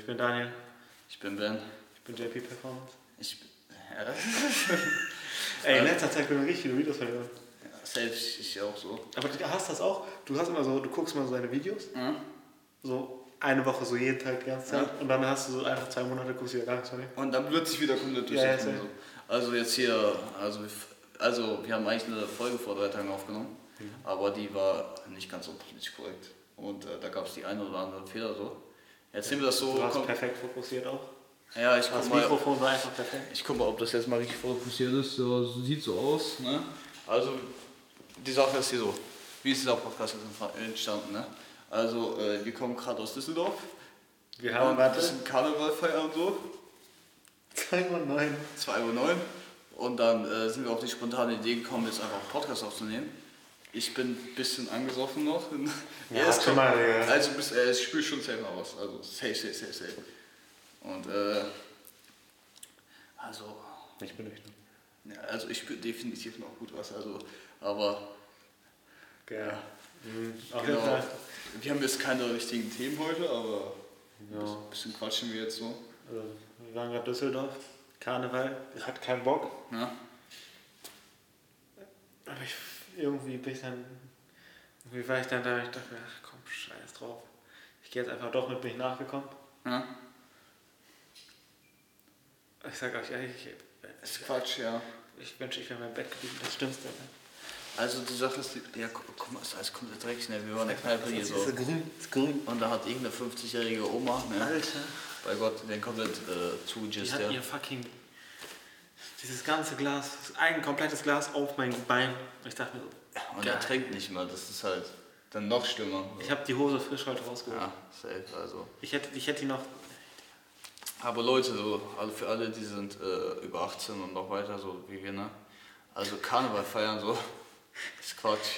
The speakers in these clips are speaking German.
Ich bin Daniel. Ich bin Ben. Ich bin JP Performance. Ja. Ey, in letzter Zeit können wir richtig viele Videos von dir. Ja, selbst ich auch so. Aber du hast das auch? Du hast immer so, du guckst mal so deine Videos, so eine Woche so jeden Tag die ganze Zeit und dann hast du so einfach 2 Monate, guckst du wieder gar nichts von dir. Und dann plötzlich wieder komplett durch. Ja, so. Also jetzt hier, also wir haben eigentlich eine Folge vor 3 Tagen aufgenommen, aber die war nicht ganz so politisch korrekt. Und da gab es die eine oder andere Fehler so. Jetzt nehmen wir das so. Du hast perfekt fokussiert auch. Ja, ich das guck mal. Mikrofon war einfach perfekt. Ich guck mal, ob das jetzt mal richtig fokussiert ist. So sieht so aus. Ne? Also die Sache ist hier so. Wie ist dieser Podcast jetzt entstanden? Ne? Also wir kommen gerade aus Düsseldorf. Wir haben ein bisschen Karneval feiern und so. 2:09 Uhr. 2:09 Uhr. Und dann sind wir auf die spontane Idee gekommen, jetzt einfach einen Podcast aufzunehmen. Ich bin ein bisschen angesoffen noch. Ja, ist schon mal, ja. Also ich spüre schon safe aus. Also safe. Und also. Ich bin nüchtern. Ja, also ich spüre definitiv noch gut was. Also, aber. Ja. Auf Genau. jeden Fall. Wir haben jetzt keine richtigen Themen heute, aber Ja. ein bisschen quatschen wir jetzt so. Also, wir waren gerade Düsseldorf. Karneval. Ich hatte keinen Bock. Ja. Aber irgendwie war ich dann da, ich dachte, ach komm, scheiß drauf. Ich gehe jetzt einfach doch mit, bin ich nachgekommen. Ja. Ich sag euch ehrlich, Das ist Quatsch, ja. ich wünsche, ich wäre in meinem Bett geblieben, das Stimmste. Also die Sache ist, ja guck mal, ist alles komplett dreckig, ne? Wir waren in der Kneipe hier so. Ist grün. Und da hat irgendeine 50-jährige Oma, ne? Alter. Bei Gott, den komplett zugegist, Die hat ja. ihr fucking, dieses ganze Glas, ein komplettes Glas auf mein Bein. Ich dachte mir so, Und er trinkt nicht mehr, das ist halt dann noch schlimmer. ich habe die Hose frisch heute rausgeholt. Ja, safe, also. Ich hätte die noch. Aber Leute, so, also für alle, die sind über 18 und noch weiter, so wie wir, ne? Also Karneval feiern, so, ist Quatsch.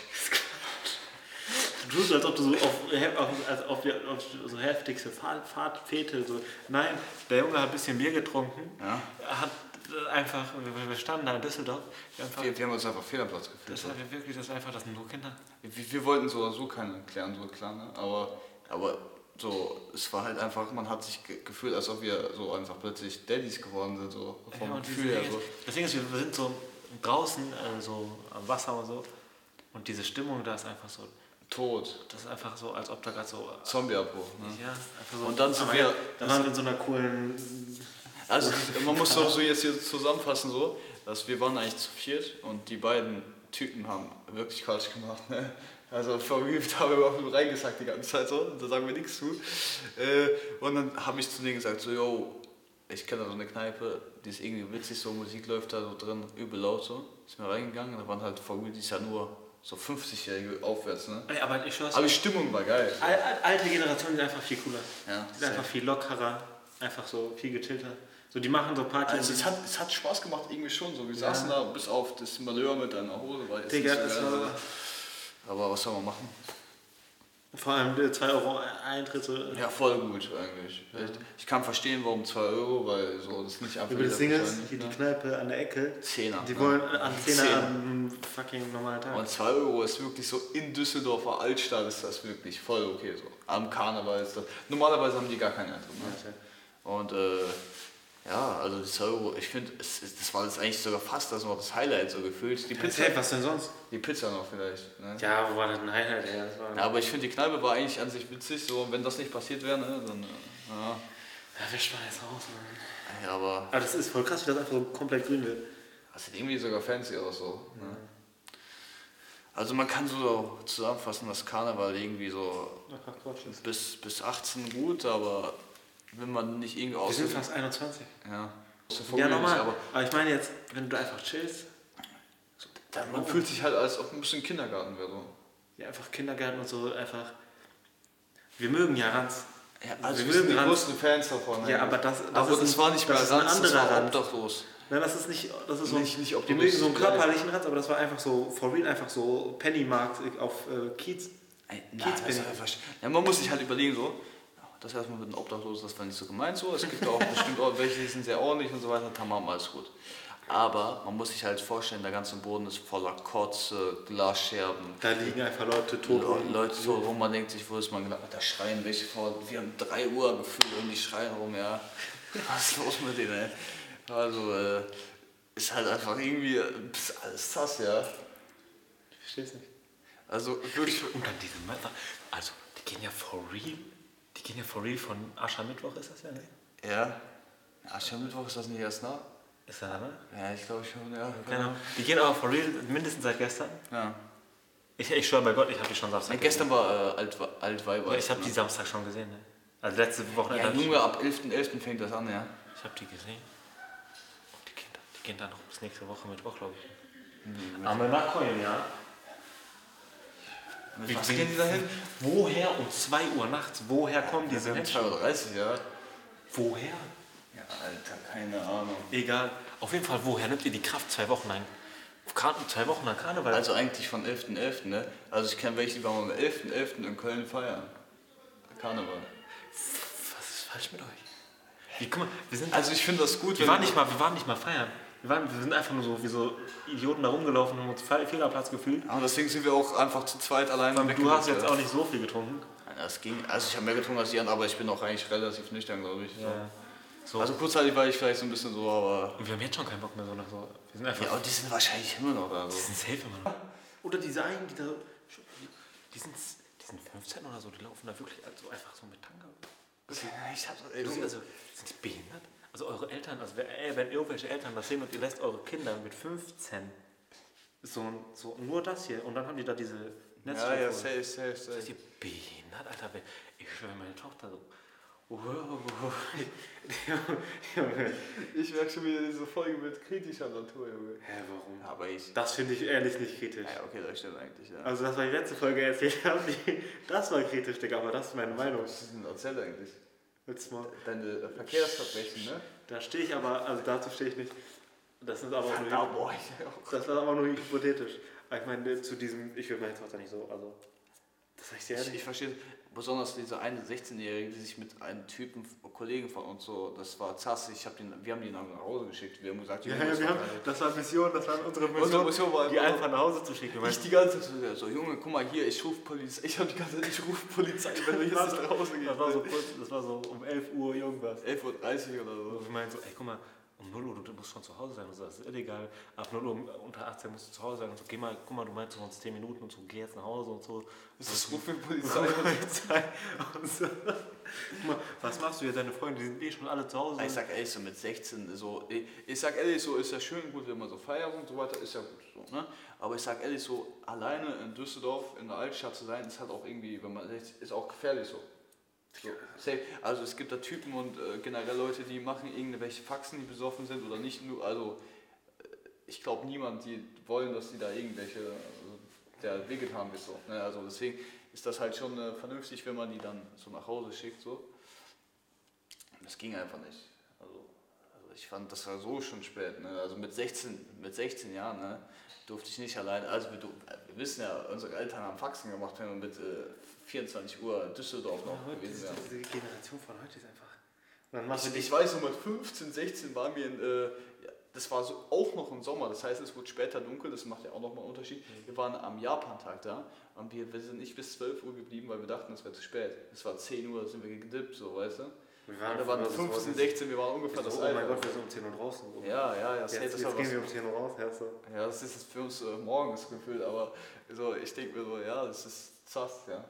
Du tust, als ob du so auf so heftigste Fete, so. Nein, der Junge hat ein bisschen Bier getrunken. Ja. Er hat einfach, wir standen da in Düsseldorf. Wir haben uns einfach fehl am Platz gefühlt. Das war wirklich, das war einfach, das sind nur Kinder. Wir wollten so oder so keinen klären, so klar, ne? Aber so, es war halt einfach, man hat sich gefühlt, als ob wir so einfach plötzlich Daddys geworden sind, so vom Ja, Gefühl her. So. Das Ding ist, wir sind so draußen, so am Wasser und so. Und diese Stimmung da ist einfach so. Tot. Das ist einfach so, als ob da gerade so. Zombie-Abbruch. Ne? Ja, einfach so. Und dann sind da waren wir in so einer coolen. Also man muss doch so jetzt hier zusammenfassen, so, dass wir waren eigentlich zu viert und die beiden Typen haben wirklich Quatsch gemacht. Ne? Also verrückt haben wir überhaupt nur reingesagt die ganze Zeit so, da sagen wir nichts zu. Und dann habe ich zu denen gesagt, so, yo, ich kenne da so eine Kneipe, die ist irgendwie witzig, so Musik läuft da so drin, übel laut so. Sind wir reingegangen, da waren halt verrückt, die ist ja nur so 50-Jährige aufwärts, ne? Ey, aber ich schwör's, aber die Stimmung war geil. Alte Generationen sind einfach viel cooler. Ja, die sind einfach viel lockerer, einfach so viel gechillter. So, die machen so Partys. Also es hat Spaß gemacht irgendwie schon so. Wir saßen da bis auf das Malheur mit deiner Hose, weil Digga, nicht so das geil, war. aber was soll man machen? Vor allem 2 Euro Eintritt. So. Ja, voll gut eigentlich. Ja. Ich kann verstehen, warum 2 Euro, weil so das ist nicht einfach. Über das Ding ist, hier die Kneipe an der Ecke. Zehner. Die wollen an 10er am fucking normalen Tag. Und 2 Euro ist wirklich so in Düsseldorfer Altstadt ist das wirklich voll okay so. Am Karneval ist das. Normalerweise haben die gar keinen Eintritt. Ne? Ja. Und ja, also die 2 Euro, ich finde, das war jetzt eigentlich sogar fast das Highlight so gefühlt. Die Pizza. Hey, was denn sonst? Die Pizza noch vielleicht. Ne? Ja, wo war das ein Highlight? Ja, das war ja, aber ich finde, die Kneipe war eigentlich an sich witzig, so wenn das nicht passiert wäre, ne, dann. Ja, wir sparen jetzt raus, Mann. Ja, aber das ist voll krass, wie das einfach so komplett grün wird. Das sieht irgendwie sogar fancy aus so. Ja. Ne? Also man kann so zusammenfassen, dass Karneval irgendwie so bis 18 gut, aber wenn man nicht irgendwie Wir sind fast 21. Ja. Ja, normal. Aber ich meine jetzt, wenn du einfach chillst. Man fühlt sich halt, als ob ein bisschen Kindergarten wäre. So. Ja, einfach Kindergarten und so einfach. Wir mögen ja Ranz. Ja, also wir sind die größten Fans davon. Ja, aber das war nicht mehr Ranz, das war obdachlos. Nein, das ist nicht so nicht obdachlos. Wir mögen so einen körperlichen Ranz, aber das war einfach so, for real, einfach so Pennymarkt auf Kiez. Ja, man muss sich halt überlegen, so, das erstmal mit dem Obdachlosen, das war nicht so gemeint so. Es gibt auch bestimmt auch welche, die sind sehr ordentlich und so weiter, tamam, alles gut. Aber man muss sich halt vorstellen, der ganze Boden ist voller Kotze, Glasscherben. Da liegen einfach Leute tot rum. Leute so rum, man denkt sich, wo ist man gedacht, da schreien welche vor. Wir haben 3 Uhr gefühlt und die schreien rum, ja. Was ist los mit denen, ey? Also, ist halt einfach irgendwie alles sass, ja. Ich versteh's nicht. Also wirklich. Und dann diese Mörder, also die gehen ja for real von Aschermittwoch, ist das ja, ne? Ja. Aschermittwoch ist das nicht erst nach? Ist das, ne? Ja, ich glaube schon, ja. Genau. Die gehen aber for real mindestens seit gestern. Ja. Ich schwöre bei Gott, ich habe die schon Samstag gesehen. Gestern war Altweiber. Ja, ich habe die Samstag schon gesehen, ne? Also letzte Woche. Ja, Junge, ab 11.11. fängt das an, ja. Ich habe die gesehen. Und die gehen dann noch bis nächste Woche Mittwoch, glaube ich. Aber nach Köln, ja. Wie gehen die da hin? Woher um 2 Uhr nachts? Woher kommen diese Menschen? 2.30 Uhr, ja. Woher? Ja, Alter, keine Ahnung. Egal. Auf jeden Fall, woher nimmt ihr die Kraft 2 Wochen lang? 2 Wochen lang Karneval? Also eigentlich von 11.11., ne? Also ich kenne welche, die waren am 11.11. in Köln feiern. Karneval. Was ist falsch mit euch? Guck mal, wir sind... Also ich finde das gut, wir waren nicht mal feiern. Wir sind einfach nur so wie so Idioten da rumgelaufen und haben uns Fehlerplatz gefühlt. Aber deswegen sind wir auch einfach zu zweit alleine weg. Du hast jetzt auch nicht so viel getrunken. Das ging. Also ich habe mehr getrunken als die anderen, aber ich bin auch eigentlich relativ nüchtern, glaube ich. Ja. So. Also kurzzeitig war ich vielleicht so ein bisschen so, aber... Und wir haben jetzt schon keinen Bock mehr so nach so... Wir sind einfach... Ja, und die sind wahrscheinlich immer noch da. So. Die sind safe immer noch. Oder diese einen, die da... Die sind 15 oder so, die laufen da wirklich also einfach so mit Tanga. Ich hab's... Also, sind die behindert? Also eure Eltern, also wenn irgendwelche Eltern das sehen und ihr lässt eure Kinder mit 15 so nur das hier und dann haben die da diese Netzwerke. Ja, safe. Seid ihr behindert, Alter? Ich schwöre, meine Tochter so... Ich merke schon wieder diese Folge mit kritischer Natur, Junge. Hä, warum? Aber ich... Das finde ich ehrlich nicht kritisch. Ja, okay, das stimmt eigentlich, ja. Also das war die letzte Folge erzählt haben, das war kritisch, Digga, aber das ist meine Meinung. Was ist denn erzählt eigentlich? Willst du mal? Deine Verkehrsverbrechen, ne? Da stehe ich aber, also dazu stehe ich nicht. Das ist aber das war aber nur hypothetisch. Aber ich meine, zu diesem, ich will meine Tochter nicht so, also, das sag ich dir ehrlich. Ich verstehe, besonders diese eine 16-Jährige, die sich mit einem Typen, Kollegen von uns so, das war zass, wir haben die nach Hause geschickt, wir haben gesagt, das war Mission, das war unsere Mission war die einfach nach Hause zu schicken. Ich die ganze Zeit so, Junge, guck mal hier, ich rufe Polizei, ich rufe Polizei, wenn du jetzt nicht nach Hause gehst. Das war so um 11 Uhr irgendwas. 11.30 Uhr oder so. Ich meine so, ey, guck mal, um 0 Uhr, du musst schon zu Hause sein. Und so, das ist illegal. Ab 0 Uhr, unter 18 musst du zu Hause sein. Und so, geh mal, guck mal, du meinst uns 10 Minuten und so, geh jetzt nach Hause und so. Das ruft für Polizei. Und so. Guck mal, was machst du hier? Deine Freunde, die sind eh schon alle zu Hause. Ich sag ehrlich, so mit 16, so, ich sag ehrlich, so ist ja schön gut, wenn man so feiert und so weiter, ist ja gut so, ne? Aber ich sag ehrlich, so alleine in Düsseldorf, in der Altstadt zu sein, ist halt auch irgendwie, wenn man ist auch gefährlich so. So, also es gibt da Typen und generell Leute, die machen irgendwelche Faxen, die besoffen sind oder nicht nur, also ich glaube niemand, die wollen, dass die da irgendwelche, der wehgetan wird so. Ne? Also deswegen ist das halt schon vernünftig, wenn man die dann so nach Hause schickt so. Das ging einfach nicht. Also ich fand, das war so schon spät. Ne? Also mit 16 Jahren, ne, durfte ich nicht allein. Also wir wissen ja, unsere Eltern haben Faxen gemacht, wenn wir mit 24 Uhr Düsseldorf noch gewesen wären. Diese Generation von heute ist einfach... Ich weiß, so mit 15, 16 waren wir das war so auch noch im Sommer, das heißt, es wurde später dunkel, das macht ja auch nochmal einen Unterschied. Wir waren am Japan-Tag da und wir sind nicht bis 12 Uhr geblieben, weil wir dachten, es wäre zu spät. Es war 10 Uhr, da sind wir gedippt, so, weißt du? Da waren 15, 16, wir waren ungefähr das Alter. Oh mein Gott, wir sind um 10 Uhr draußen. Ja, jetzt gehen wir um 10 Uhr raus, so. Ja, das ist für uns morgens gefühlt, aber so, ich denke mir so, ja, das ist zass, ja.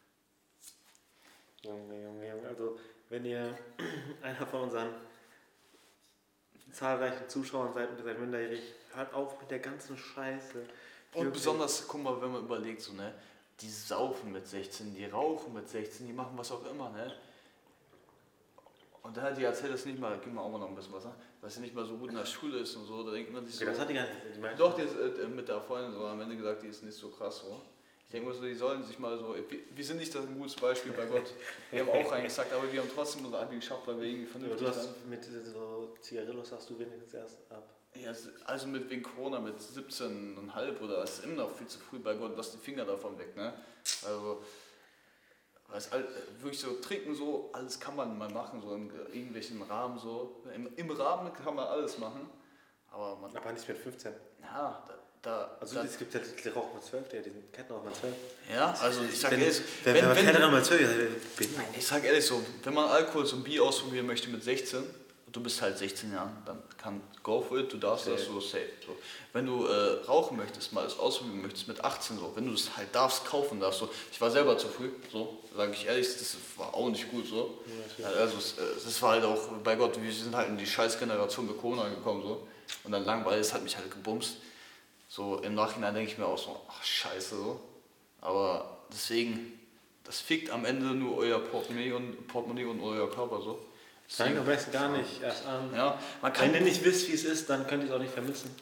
Junge, also wenn ihr einer von unseren zahlreichen Zuschauern seid und ihr seid minderjährig, hört auf mit der ganzen Scheiße. Und besonders, guck mal, wenn man überlegt, so, ne, die saufen mit 16, die rauchen mit 16, die machen was auch immer, ne. Und dann hat die erzählt, dass nicht mal, gib mal auch mal noch ein bisschen Wasser, dass sie nicht mal so gut in der Schule ist und so, da denkt man sich so... Das hat die gar nicht... Doch, die ist mit der Freundin so am Ende gesagt, die ist nicht so krass so. Ich denke mal so, die sollen sich mal so, wir sind nicht das ein gutes Beispiel bei Gott. Wir haben auch reingesagt, aber wir haben trotzdem unser Abi geschafft, weil wir irgendwie vernünftig sind. Du hast mit so Zigarillos hast du wenigstens erst ab. Ja, also wegen Corona mit 17,5 oder ist immer noch viel zu früh bei Gott, lass die Finger davon weg, ne? Also, wirklich so trinken so, alles kann man mal machen, so in irgendwelchen Rahmen so. Im Rahmen kann man alles machen, Aber nicht mit 15. Ja, Also es gibt ja die Rauch mit 12, diesen Kettenrauch mit 12. Ja, also ich sag ehrlich, wenn man Kettenrauch mit 12, ich sag ehrlich so, wenn man Alkohol so ein Bier ausprobieren möchte mit 16, du bist halt 16 Jahren, dann kann go for it, du darfst das so safe. So. Wenn du rauchen möchtest, mal das ausprobieren möchtest mit 18 so, wenn du es halt darfst, kaufen darfst so. Ich war selber zu früh, so, sage ich ehrlich, das war auch nicht gut so. Ja, also das war halt auch, bei Gott, wir sind halt in die Scheißgeneration mit Corona gekommen so. Und dann langweilig, das hat mich halt gebumst. So im Nachhinein denke ich mir auch so, ach scheiße so. Aber deswegen, das fickt am Ende nur euer Portemonnaie und euer Körper so. Fang am besten gar nicht erst an. Ja, wenn ihr nicht wisst, wie es ist, dann könnt ihr es auch nicht vermissen.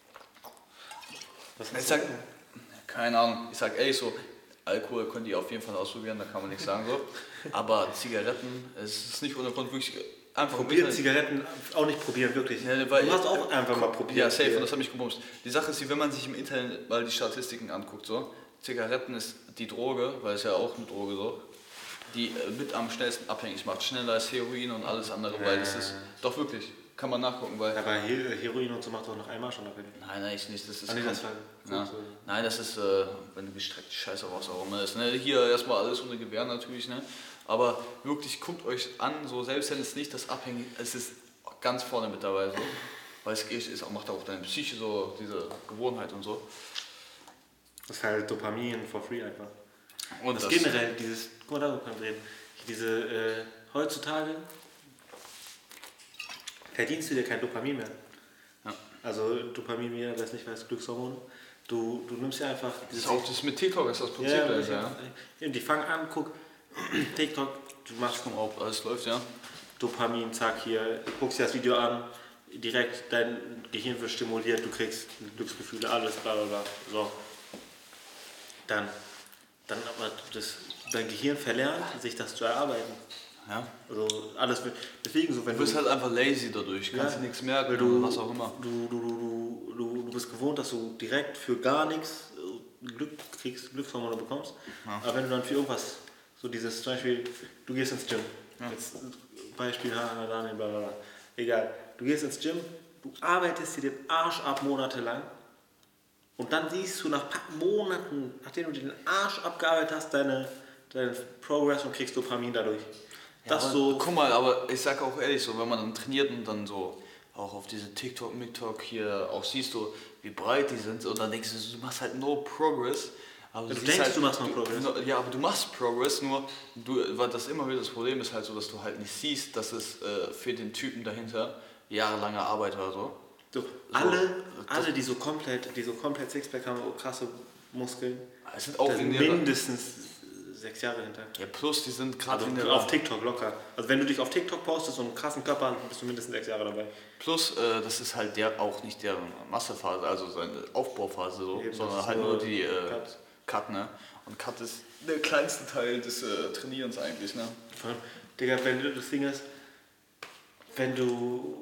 Keine Ahnung, ich sag ehrlich so, Alkohol könnt ihr auf jeden Fall ausprobieren, da kann man nichts sagen so. Aber Zigaretten, es ist nicht ohne Grund wirklich einfach probiert Zigaretten auch nicht probieren, wirklich. Ja, weil du hast auch einfach mal probiert. Ja, safe, und das hat mich gebumst. Die Sache ist, wenn man sich im Internet mal die Statistiken anguckt, so, Zigaretten ist die Droge, weil es ja auch eine Droge so, die mit am schnellsten abhängig macht, schneller als Heroin und alles andere, weil das ist, doch wirklich, kann man nachgucken, weil... Aber Heroin und so macht doch noch einmal schon abhängig. Nein, ich nicht, das ist... Ja. Nein, das ist, wenn du gestreckt Scheiße raus auch immer ist, ne? Hier erstmal alles ohne Gewehr natürlich, ne? Aber wirklich, guckt euch an, so, selbst wenn es nicht das abhängig ist, es ist ganz vorne mit dabei, so. Weil es macht auch deine Psyche so, diese Gewohnheit und so. Das ist halt Dopamin for free einfach. Und das generell, dieses, guck mal, darüber können wir reden, heutzutage verdienst du dir kein Dopamin mehr. Ja. Also Dopamin, wer das nicht weiß, Glückshormone. Du nimmst ja einfach... Das ist auch das mit TikTok, ist das Prinzip. Ja. Die fangen an, guck, TikTok, du machst... Ob alles läuft, ja. Dopamin, zack, hier, guckst dir das Video an, direkt dein Gehirn wird stimuliert, du kriegst Glücksgefühle, alles, bla bla bla. So. Dann aber dein Gehirn verlernt, sich das zu erarbeiten. Ja. Also alles deswegen so, wenn du bist halt einfach lazy dadurch, kannst nichts merken, oder was auch immer. Du bist gewohnt, dass du direkt für gar nichts Glückshormone bekommst. Ja. Aber wenn du dann für irgendwas, so dieses zum Beispiel, du gehst ins Gym. Ja. Jetzt Beispiel, Daniel, bla bla bla. Egal, du gehst ins Gym, du arbeitest dir den Arsch ab monatelang. Und dann siehst du nach ein paar Monaten, nachdem du den Arsch abgearbeitet hast, deinen Progress und kriegst Dopamin dadurch. Ja, das so. Guck mal, aber ich sag auch ehrlich so, wenn man dann trainiert und dann so auch auf diese TikTok hier auch siehst du, wie breit die sind und dann denkst du, du machst halt no progress. Aber du denkst, du machst no progress. Ja, aber du machst progress, nur weil das immer wieder das Problem ist halt so, dass du halt nicht siehst, dass es für den Typen dahinter jahrelange Arbeit war so. Alle, die so komplett Sixpack haben, krasse Muskeln, es sind auch mindestens 6 Jahre hinter. Ja, plus die sind gerade auf TikTok locker. Also wenn du dich auf TikTok postest und einen krassen Körper hast, bist du mindestens 6 Jahre dabei. Plus, das ist halt auch nicht deren Massephase, also seine Aufbauphase so, eben, sondern halt nur die Cut, ne? Und Cut ist der kleinste Teil des Trainierens eigentlich, ne? Digga, das Ding ist, wenn du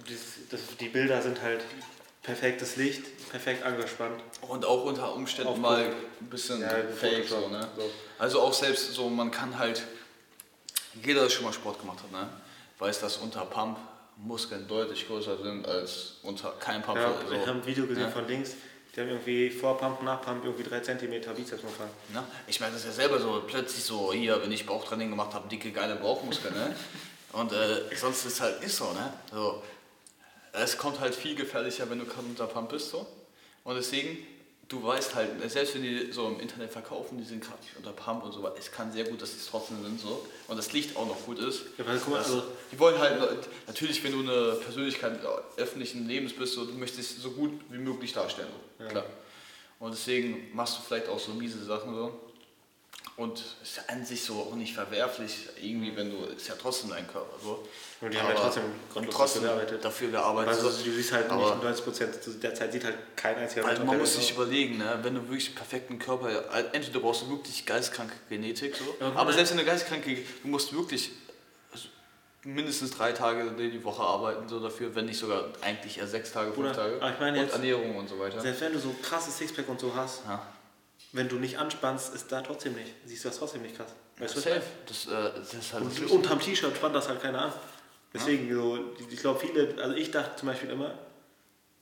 die Bilder sind halt perfektes Licht, perfekt angespannt. Und auch unter Umständen mal ein bisschen fake so, ne? So. Also auch selbst so, man kann halt, jeder, der schon mal Sport gemacht hat, ne? Weiß, dass unter Pump Muskeln deutlich größer sind als unter kein Pump. Ja, so. Ich habe ein Video gesehen von links, die haben irgendwie vor Pump, nach Pump irgendwie 3 cm Bizepsmuskeln. Ja, ich meine, das ist ja selber so, plötzlich so, hier, wenn ich Bauchtraining gemacht habe, dicke, geile Bauchmuskeln, ne? Und sonst ist halt nicht so, ne? So. Es kommt halt viel gefährlicher, wenn du gerade unter Pump bist, so. Und deswegen, du weißt halt, selbst wenn die so im Internet verkaufen, die sind gerade nicht unter Pump und so, es kann sehr gut, dass die es trotzdem sind, so. Und das Licht auch noch gut ist. Ja, weil, guck mal, also die wollen halt, natürlich, wenn du eine Persönlichkeit öffentlichen Lebens bist, so, du möchtest so gut wie möglich darstellen, so. Ja. Klar. Und deswegen machst du vielleicht auch so miese Sachen, so. Und es ist an sich so auch nicht verwerflich, irgendwie, wenn du, ist ja trotzdem dein Körper, so. Und die haben ja trotzdem dafür gearbeitet. Also du siehst halt nicht 90% der Zeit sieht halt kein einziger Mensch. Also man muss sich überlegen, ne? Wenn du wirklich einen perfekten Körper, entweder brauchst du wirklich geistkranke Genetik, so. Ja, aber selbst in der geistkranke, du musst wirklich mindestens 3 Tage die Woche arbeiten, so dafür, wenn nicht sogar eigentlich eher 6 Tage, 5 Tage. Ich meine und jetzt, Ernährung und so weiter. Selbst wenn du so krasses Sixpack und so hast, wenn du nicht anspannst, ist da trotzdem nicht. Siehst du das trotzdem nicht krass. Weißt du, safe. Das ist halt und unterm T-Shirt spannt das halt keiner an. Deswegen, so, ich glaube viele, also ich dachte zum Beispiel immer,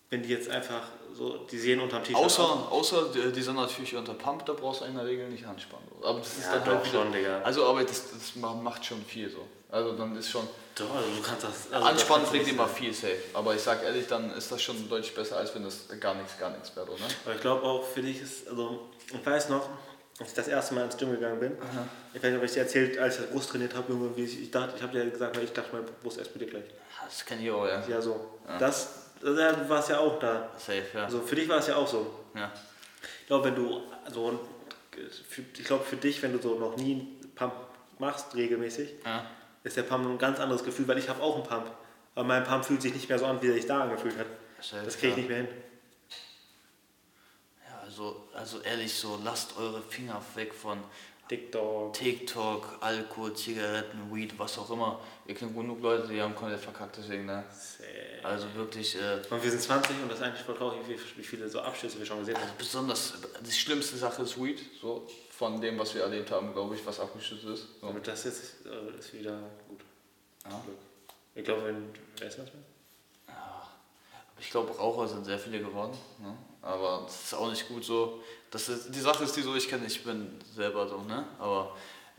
wenn die jetzt einfach so, die sehen unterm T-Shirt außer die sind natürlich unter Pump, da brauchst du in der Regel nicht Handspann. Aber das ist ja, dann doch halt wieder, schon, Digga. Also aber das macht schon viel so. Also dann ist schon... Doch, also du kannst das... Also Anspannen bringt immer viel safe. Aber ich sag ehrlich, dann ist das schon deutlich besser, als wenn das gar nichts wäre, oder? Aber ich glaube auch für dich ist, also ich weiß noch, als ich das erste Mal ins Gym gegangen bin, ich weiß nicht, ob ich dir erzählt, als ich das Brust trainiert habe, irgendwie, ich habe dir gesagt, ich dachte, meine Brust explodiert gleich. Das kenn ich auch, ja. Ja, so. Ja. Das war es ja auch da. Safe, ja. Also für dich war es ja auch so. Ja. Ich glaube, wenn du, also, ich glaube für dich, wenn du so noch nie einen Pump machst, regelmäßig, ist der Pump ein ganz anderes Gefühl, weil ich habe auch einen Pump. Aber mein Pump fühlt sich nicht mehr so an, wie er sich da angefühlt hat. Safe, das kriege ich nicht mehr hin. Also ehrlich, so lasst eure Finger weg von TikTok, Alkohol, Zigaretten, Weed, was auch immer. Ihr kennt genug Leute, die haben komplett verkackt, deswegen, ne? Also wirklich... und wir sind 20 und das ist eigentlich voll traurig, wie viele so Abschüsse wir schon gesehen haben. Also besonders, die schlimmste Sache ist Weed, so von dem, was wir erlebt haben, glaube ich, was abgeschützt ist. So. Aber das jetzt ist wieder gut. Ja. Ich glaube, wer ist das denn? Ja. Ich glaube, Raucher sind sehr viele geworden, ne? Aber das ist auch nicht gut so. Die Sache ist die so, ich bin selber so, ne? Aber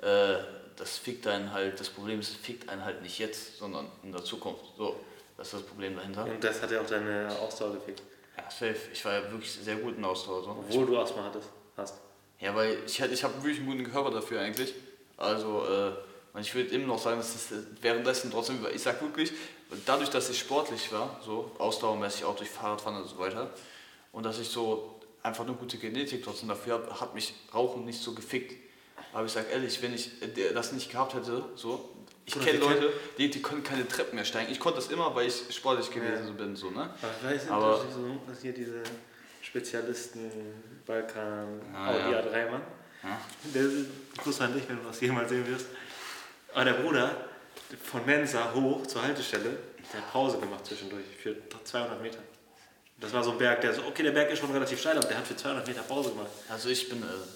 das fickt einen halt, das Problem ist, es fickt einen halt nicht jetzt, sondern in der Zukunft. So, das ist das Problem dahinter. Und das hat ja auch deine Ausdauer gefickt. Ja, safe. Ich war ja wirklich sehr gut in Ausdauer. So. Obwohl du Asthma hast. Ja, weil ich habe wirklich einen guten Körper dafür eigentlich. Also, ich würde immer noch sagen, dass das währenddessen trotzdem, ich sag wirklich, dadurch, dass ich sportlich war, so ausdauermäßig auch durch Fahrradfahren und so weiter, und dass ich so einfach eine gute Genetik trotzdem dafür habe, hat mich Rauchen nicht so gefickt. Aber ich sag ehrlich, wenn ich das nicht gehabt hätte, so, ich kenne Leute, die können keine Treppen mehr steigen. Ich konnte das immer, weil ich sportlich gewesen bin, so, ne? Aber weißt du, dass hier diese Spezialisten Balkan Audi A3 Mann, der Kuss an dich, wenn du das jemals sehen wirst. Aber der Bruder von Mensa hoch zur Haltestelle, der hat Pause gemacht zwischendurch für 200 Meter. Das war so ein Berg, der Berg ist schon relativ steil, aber der hat für 200 Meter Pause gemacht. Also ich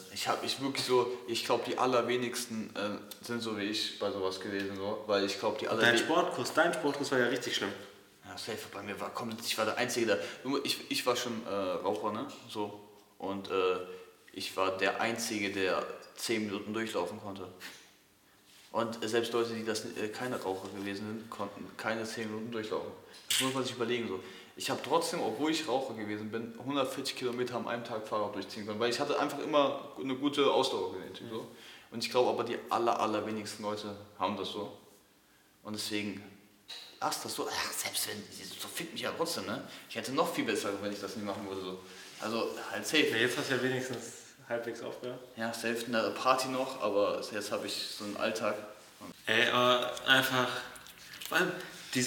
glaube die allerwenigsten sind so wie ich bei sowas gewesen, so, weil ich glaube dein Sportkurs war ja richtig schlimm. Ja, safe, bei mir ich war der Einzige, ich war schon Raucher, ne, so, und ich war der Einzige, der 10 Minuten durchlaufen konnte. Und selbst Leute, die keine Raucher gewesen sind, konnten keine 10 Minuten durchlaufen. Das muss man sich überlegen, so. Ich habe trotzdem, obwohl ich Raucher gewesen bin, 140 Kilometer am einem Tag Fahrrad durchziehen können, weil ich hatte einfach immer eine gute Ausdauergenetik. So. Und ich glaube aber, die allerwenigsten Leute haben das so. Und deswegen, das so, selbst wenn, so fickt mich ja trotzdem, ne? Ich hätte noch viel besser, wenn ich das nicht machen würde. So. Also halt safe. Ja, jetzt hast du ja wenigstens halbwegs aufgehört. Ja, safe in der Party noch, aber jetzt habe ich so einen Alltag. Ey, aber einfach, vor allem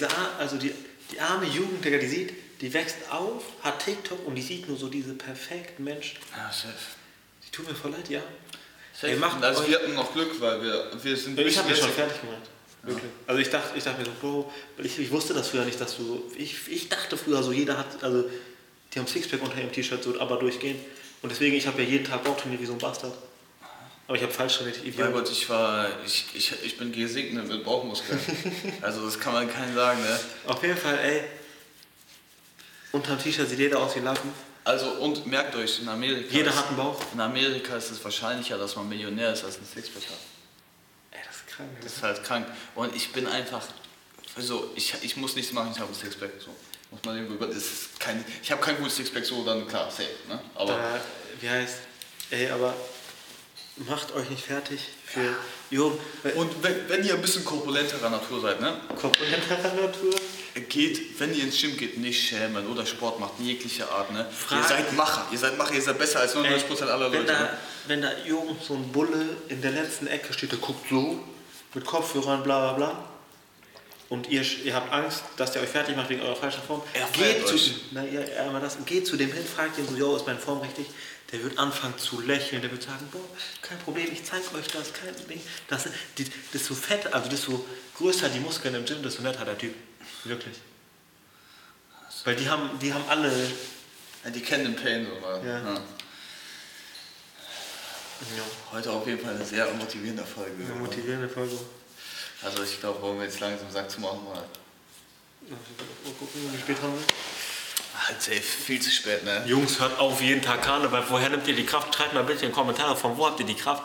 die arme Jugend, die wächst auf, hat TikTok und die sieht nur so diese perfekten Menschen. Ja, safe. Die tun mir voll leid, ja. Safe. Ey, wir hatten noch Glück, weil wir sind... Ich habe mich schon fertig gemacht. Wirklich. Ja. Also ich dachte mir so, Bro, ich wusste das früher nicht, dass du... Ich dachte früher so, jeder hat... Also die haben Sixpack unter ihrem T-Shirt, so, aber durchgehend. Und deswegen, ich habe ja jeden Tag Bauchtrainiert wie so ein Bastard. Aber ich habe falsch trainiert. Mein Gott, ich bin gesegnet mit Bauchmuskeln. Also das kann man keinem sagen, ne? Auf jeden Fall, ey. Unterm T-Shirt sieht jeder aus wie Lappen. Also und merkt euch, in Amerika... Jeder hat einen Bauch. In Amerika ist es wahrscheinlicher, dass man Millionär ist, als ein Sixpack hat. Ey, das ist krank. Das ist halt krank. Und ich bin einfach... Also ich muss nichts machen, ich habe ein Sixpack. So. Muss man irgendwie ich habe kein gutes Sixpack, so dann klar, safe. Ne? Aber aber macht euch nicht fertig für Jungen. Und wenn ihr ein bisschen korpulenterer Natur seid, ne? Korpulenterer Natur? Wenn ihr ins Gym geht, nicht schämen oder Sport macht, in jeglicher Art, ne? Ihr seid Macher, ihr seid besser als 99% aller Leute. Wenn da irgend so ein Bulle in der letzten Ecke steht, der guckt so, mit Kopfhörern, bla bla bla, und ihr habt Angst, dass der euch fertig macht wegen eurer falschen Form, geht zu dem hin, fragt ihn so, yo, ist meine Form richtig? Der wird anfangen zu lächeln, der wird sagen, boah, kein Problem, ich zeig euch das, kein Ding. Desto fett, also desto größer die Muskeln im Gym, desto netter der Typ. Wirklich. Weil die haben alle... Ja, die kennen den Pain so, ja. Ja. Heute auf jeden Fall eine sehr motivierende Folge. Eine motivierende Folge. Also ich glaube, wollen wir jetzt langsam Sack zu machen, oder? Mal gucken, wie spät haben wir? Halt safe, viel zu spät, ne? Jungs, hört auf jeden Tag Karneval. Woher nimmt ihr die Kraft? Schreibt mal bitte in die Kommentare, von wo habt ihr die Kraft?